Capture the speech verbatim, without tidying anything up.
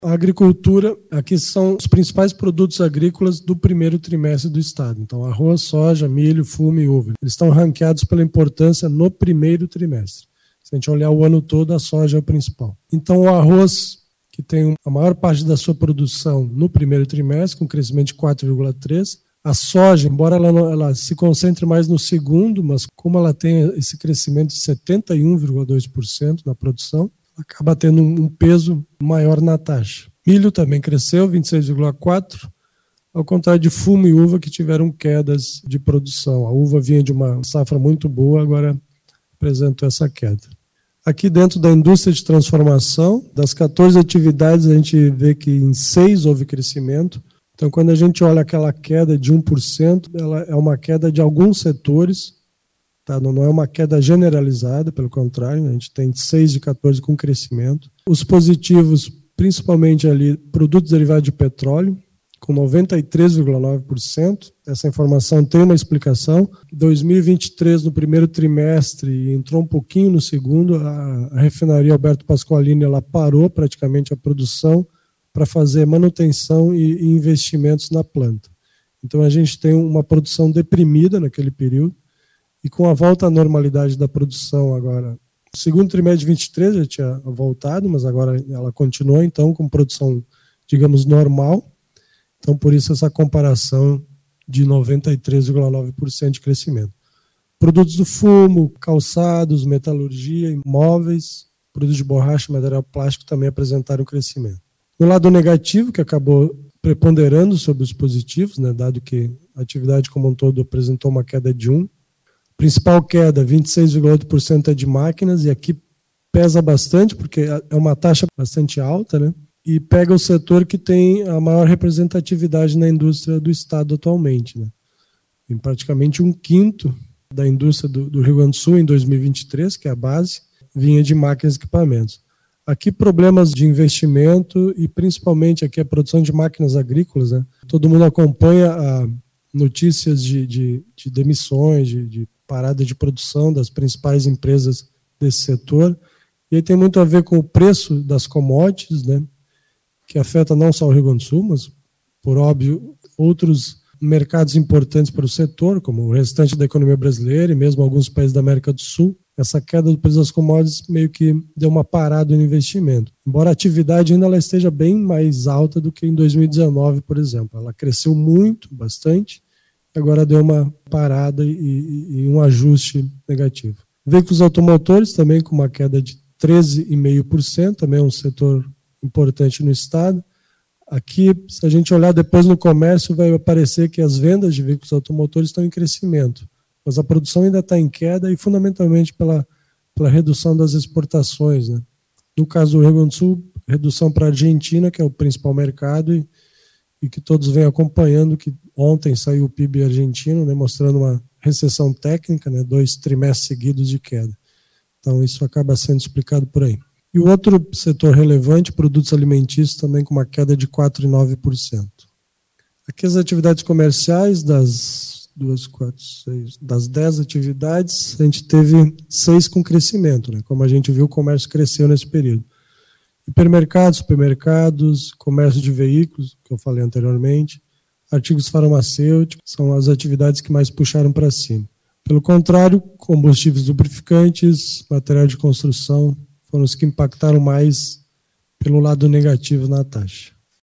A agricultura, aqui são os principais produtos agrícolas do primeiro trimestre do estado. Então, arroz, soja, milho, fumo e uva. Eles estão ranqueados pela importância no primeiro trimestre. Se a gente olhar o ano todo, a soja é o principal. Então, o arroz, que tem a maior parte da sua produção no primeiro trimestre, com crescimento de quatro vírgula três por cento. A soja, embora ela, ela se concentre mais no segundo, mas como ela tem esse crescimento de setenta e um vírgula dois por cento na produção, acaba tendo um peso maior na taxa. Milho também cresceu, vinte e seis vírgula quatro por cento, ao contrário de fumo e uva, que tiveram quedas de produção. A uva vinha de uma safra muito boa, agora apresentou essa queda. Aqui dentro da indústria de transformação, das quatorze atividades, a gente vê que em seis houve crescimento. Então, quando a gente olha aquela queda de um por cento, ela é uma queda de alguns setores, tá? Não é uma queda generalizada, pelo contrário, a gente tem seis de quatorze com crescimento. Os positivos, principalmente ali, produtos derivados de petróleo, com noventa e três vírgula nove por cento. Essa informação tem uma explicação. dois mil e vinte e três, no primeiro trimestre, entrou um pouquinho no segundo, a, a refinaria Alberto Pasqualini ela parou praticamente a produção para fazer manutenção e, e investimentos na planta. Então a gente tem uma produção deprimida naquele período e com a volta à normalidade da produção agora, o segundo trimestre de vinte e três já tinha voltado, mas agora ela continuou então com produção, digamos, normal. Então por isso essa comparação de noventa e três vírgula nove por cento de crescimento. Produtos do fumo, calçados, metalurgia, imóveis, produtos de borracha e material plástico também apresentaram crescimento. No lado negativo, que acabou preponderando sobre os positivos, né, dado que a atividade como um todo apresentou uma queda de um. Principal queda, vinte e seis vírgula oito por cento é de máquinas, e aqui pesa bastante, porque é uma taxa bastante alta, né, e pega o setor que tem a maior representatividade na indústria do estado atualmente. Né. Em praticamente um quinto da indústria do, do Rio Grande do Sul em dois mil e vinte e três, que é a base, vinha de máquinas e equipamentos. Aqui problemas de investimento e principalmente aqui a produção de máquinas agrícolas. Né? Todo mundo acompanha a notícias de, de, de demissões, de, de parada de produção das principais empresas desse setor. E aí tem muito a ver com o preço das commodities, né? Que afeta não só o Rio Grande do Sul, mas, por óbvio, outros mercados importantes para o setor, como o restante da economia brasileira e mesmo alguns países da América do Sul. Essa queda do preço das commodities meio que deu uma parada no investimento. Embora a atividade ainda ela esteja bem mais alta do que em dois mil e dezenove, por exemplo. Ela cresceu muito, bastante, e agora deu uma parada e, e, e um ajuste negativo. Veículos automotores também com uma queda de treze vírgula cinco por cento, também é um setor importante no estado. Aqui, se a gente olhar depois no comércio, vai aparecer que as vendas de veículos automotores estão em crescimento. Mas a produção ainda está em queda e fundamentalmente pela, pela redução das exportações. Né? No caso do Rio Grande do Sul, redução para a Argentina, que é o principal mercado, e, e que todos vêm acompanhando, que ontem saiu o P I B argentino, né, mostrando uma recessão técnica, né, dois trimestres seguidos de queda. Então isso acaba sendo explicado por aí. E o outro setor relevante, produtos alimentícios, também com uma queda de quatro vírgula nove por cento. Aqui as atividades comerciais das duas, quatro, seis, das dez atividades, a gente teve seis com crescimento, né? Como a gente viu, o comércio cresceu nesse período. Hipermercados, supermercados, comércio de veículos, que eu falei anteriormente, artigos farmacêuticos, são as atividades que mais puxaram para cima. Pelo contrário, combustíveis lubrificantes, material de construção, foram os que impactaram mais pelo lado negativo na taxa.